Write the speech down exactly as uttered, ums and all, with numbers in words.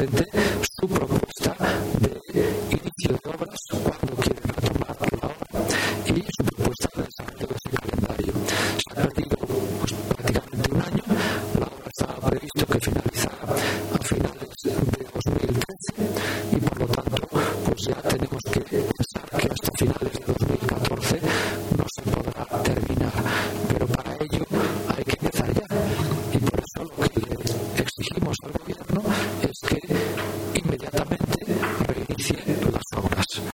presente su propuesta de inicio de obras, cuando quiere retomar la obra y su propuesta de desarrollo de ese calendario. Se ha perdido pues, prácticamente un año. La obra estaba previsto que finalizara a finales de dos mil trece y por lo tanto pues ya tenemos que pensar que hasta finales de dos mil catorce no se podrá terminar, pero para ello hay que empezar ya y por eso lo que le exigimos al gobierno